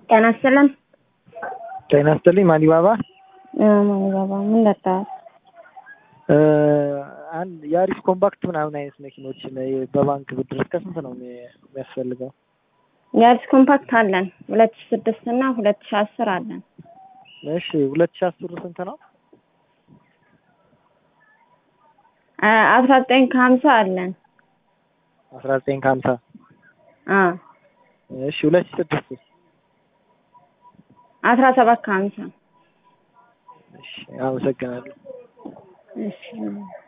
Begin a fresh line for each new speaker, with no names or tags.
ጤና ይስጥልኝ።
ጤና ይስጥልኝ። ማሊባባ
ማሊባባ ምን ለጣው?
አንድ ያሪስ ኮምፓክት ምናምን አይነት መኪኖች በባንክ ብድር እስከ ስንት ነው የሚያስፈልገው?
ያሪስ ኮምፓክት አለን 2006 እና 2010 አለን።
እሺ 2010 ስንት ነው?
1950 አለን።
1950 እሺ 2006
1750
እሺ አመሰግናለሁ።
እሺ